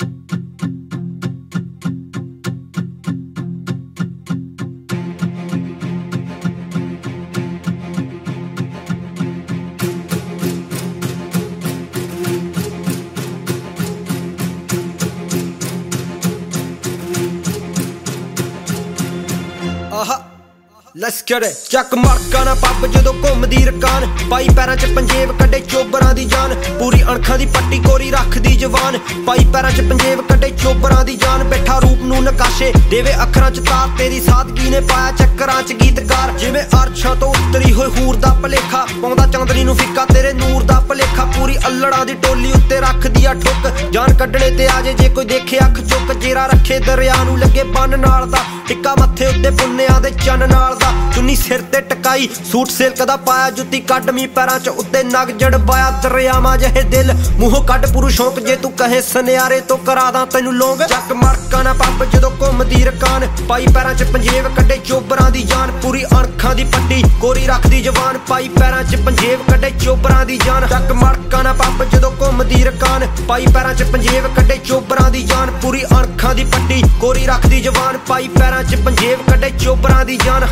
Let's get it। ਚੱਕ ਮਾਰਕਾ ਨਾ pub ਜਦੋਂ ਘੁੰਮਦੀ ਰਕਾਨ, ਪਾਈ ਪੈਰਾਂ 'ਚ ਪੰਜੇਬ ਕੱਢੇ ਚੋਬਰਾਂ ਦੀ ਜਾਨ, ਪੂਰੀ ਅਣਖਾਂ ਦੀ ਪੱਟੀ ਕੋਰੀ ਰੱਖਦੀ ਜਵਾਨ, ਪਾਈ ਪੈਰਾਂ 'ਚ ਪੰਜੇਬ ਕੱਢੇ ਚੋਬਰਾਂ ਦੀ ਜਾਨ, ਬੈਠਾ ਰੂਪ ਨੂੰ ਨਕਾਸ਼ੇ ਦੇਵੇ ਅੱਖਰਾਂ 'ਚ ਤਾਰ, ਤੇਰੀ ਸਾਦਗੀ ਨੇ ਪਾਇਆ ਚੱਕਰਾਂ 'ਚ ਗੀਤਕਾਰ, ਜਿਵੇਂ ਅਰਸ਼ਾਂ ਤੋਂ ਉਤਰੀ ਹੋਈ ਹੂਰ ਦਾ ਭਲੇਖਾ, ਪਾਉਂਦਾ ਚਾਂਦਨੀ ਨੂੰ ਫਿੱਕਾ ਤੇਰੇ ਨੂਰ ਦਾ ਭਲੇਖਾ, ਪੂਰੀ ਅਲੜਾਂ ਦੀ ਟੋਲੀ ਉੱਤੇ ਰੱਖਦੀ ਆ ਠੁੱਕ, ਜਾਨ ਕੱਢਣੇ ਤੇ ਆਜੇ ਜੇ ਕੋਈ ਦੇਖੇ ਅੱਖ ਚੁੱਕ, ਜੇਰਾ ਰੱਖੇ ਦਰਿਆ ਨੂੰ ਲੱਗੇ ਬੰਨ ਨਾਲ ਦਾ, ਟਿੱਕਾ ਮੱਥੇ ਉੱਤੇ ਪੁੰਨਿਆਂ ਦੇ ਚੰਨ ਨਾਲ ਦਾ, ਚੁੰਨੀ ਸਿਰ ਤੇ ਟਕਾਈ ਸੂਟ ਸਿਲਕ ਦਾ ਪਾਇਆ, ਜੁੱਤੀ ਕੱਢਵੀਂ ਪੈਰਾਂ 'ਚ ਉੱਤੇ ਨਗ ਜੜਵਾਇਆ, ਦਰਿਆਵਾਂ ਜਿਹੇ ਦਿਲ ਮੂੰਹੋਂ ਕੱਢ ਪੁਰੂ ਸ਼ੌਂਕ, ਜੇ ਤੂੰ ਕਹੇ ਸੁਨਿਆਰੇ ਤੋਂ ਕਰਾਦਾ ਤੈਨੂੰ ਲੌਂਗ, ਚੱਕ ਮਾਰਕਾ ਨਾ ਪੱਬ ਜਦੋਂ ਘੁੰਮਦੀ ਰਕਾਨ, ਪਾਈ ਪੈਰਾਂ 'ਚ ਪੰਜੇਬ ਕੱਢੇ ਚੋਬਰਾਂ ਦੀ ਜਾਨ, ਪੂਰੀ ਅਣਖਾਂ ਦੀ ਪੱਟੀ ਕੋਰੀ ਰੱਖਦੀ ਜਵਾਨ, ਪਾਈ ਪੈਰਾਂ 'ਚ ਪੰਜੇਬ ਕੱਢੇ ਚੋਬਰਾਂ ਦੀ ਜਾਨ, ਚੱਕ ਮਾਰਕਾ ਨਾ ਪੱਬ ਜਦੋਂ ਘੁੰਮਦੀ ਰਕਾਨ, ਪਾਈ ਪੈਰਾਂ 'ਚ ਪੰਜੇਬ ਕੱਢੇ ਚੋਬਰਾਂ ਦੀ ਜਾਨ, ਪੂਰੀ ਅਣਖਾਂ ਦੀ ਪੱਟੀ ਕੋਰੀ ਰੱਖਦੀ ਜਵਾਨ, ਪਾਈ ਪੈਰਾਂ 'ਚ ਪੰਜੇਬ ਕੱਢੇ ਚੋਬਰਾਂ ਦੀ ਜਾਨ।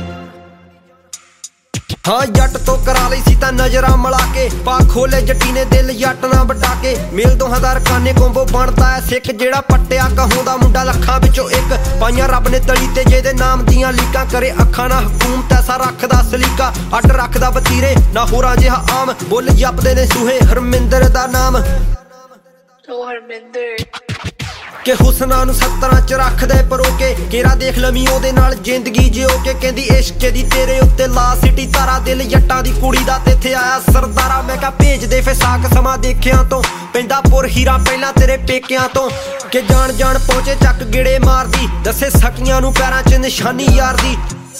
ਹਾਂ ਜੱਟ ਤੋਂ ਕਰਾ ਲਈ ਸੀ ਤਾਂ ਨਜ਼ਰਾਂ ਮਿਲਾ ਕੇ, ਪਾ ਖੋਲੇ ਜੱਟੀ ਨੇ ਦਿਲ ਜੱਟ ਨਾ ਵਟਾ ਕੇ, ਮੇਲ ਦੋਹਾਂ ਦਾ ਰਕਾਨੇ ਕੋਂਬੋ ਬਣਦਾ ਐ ਸਿੱਖ, ਜਿਹੜਾ ਪੱਟਿਆ ਕਹੋਂ ਦਾ ਮੁੰਡਾ ਲੱਖਾਂ ਵਿੱਚੋਂ ਇੱਕ, ਪਾਈਆਂ ਰੱਬ ਨੇ ਤਲੀ ਤੇ ਜਿਹਦੇ ਨਾਮ ਦੀਆਂ ਲੀਕਾਂ, ਕਰੇ ਅੱਖਾਂ ਨਾ ਹਕੂਮਤ ਐਸਾ ਰੱਖਦਾ ਸਲੀਕਾ, ਅੱਡ ਰੱਖਦਾ ਵਤੀਰੇ ਨਾ ਹੋਰਾਂ ਜਿਹਾ ਆਮ, ਬੁੱਲ ਜਪਦੇ ਨੇ ਸੂਹੇ ਹਰਮਿੰਦਰ ਦਾ ਨਾਮ, ਹਰਮਿੰਦਰ ਕਿ ਹੁਸਨਾਂ ਨੂੰ ਸੱਤਰਾਂ 'ਚ ਰੱਖਦੇ ਪਰੋਕੇ, ਕੇਰਾ ਦੇਖ ਲਵੀਂ ਉਹਦੇ ਨਾਲ ਜ਼ਿੰਦਗੀ ਜਿਓ ਕੇ, ਕਹਿੰਦੀ ਇਸ਼ਕ ਦੀ ਤੇਰੇ ਉੱਤੇ ਲਾ ਸਿੱਟੀ ਤਾਰਾ, ਦਿਲ ਜੱਟਾਂ ਦੀ ਕੁੜੀ ਦਾ ਤੇ ਇੱਥੇ ਆਇਆ ਸਰਦਾਰਾ, ਮੈਂ ਕਿਹਾ ਭੇਜ ਦੇ ਫੇ ਸਾਕ ਸਮਾਂ ਦੇਖਿਆਂ ਤੋਂ, ਪੈਂਦਾ ਪੁਰ ਹੀਰਾ ਪਹਿਲਾਂ ਤੇਰੇ ਪੇਕਿਆਂ ਤੋਂ, ਕਿ ਜਾਣ ਜਾਣ ਪਹੁੰਚੇ ਚੱਕ ਗਿੜੇ ਮਾਰਦੀ, ਦੱਸੇ ਸਕੀਆਂ ਨੂੰ ਪੈਰਾਂ 'ਚ ਨਿਸ਼ਾਨੀ ਯਾਰ ਦੀ,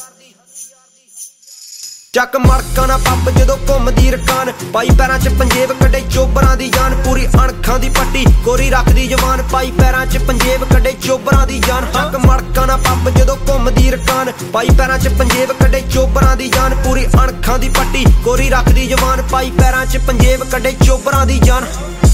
ਚੱਕ ਮਾਰਕਾ ਨਾ ਪੱਬ ਜਦੋਂ ਘੁੰਮਦੀ ਰਕਾਨ, ਪਾਈ ਪੈਰਾਂ 'ਚ ਪੰਜੇਬ ਕੱਢੇ ਚੋਬਰਾਂ ਦੀ ਜਾਨ, ਪੂਰੀ ਅਣਖਾਂ ਦੀ ਪੱਟੀ ਕੋਰੀ ਰੱਖਦੀ ਜਵਾਨ, ਪਾਈ ਪੈਰਾਂ 'ਚ ਪੰਜੇਬ ਕੱਢੇ ਚੋਬਰਾਂ ਦੀ ਜਾਨ, ਚੱਕ ਮਾਰਕਾ ਨਾ ਪੱਬ ਜਦੋਂ ਘੁੰਮਦੀ ਰਕਾਨ, ਪਾਈ ਪੈਰਾਂ 'ਚ ਪੰਜੇਬ ਕੱਢੇ ਚੋਬਰਾਂ ਦੀ ਜਾਨ, ਪੂਰੀ ਅਣਖਾਂ ਦੀ ਪੱਟੀ ਕੋਰੀ ਰੱਖਦੀ ਜਵਾਨ, ਪਾਈ ਪੈਰਾਂ 'ਚ ਪੰਜੇਬ ਕੱਢੇ ਚੋਬਰਾਂ ਦੀ ਜਾਨ।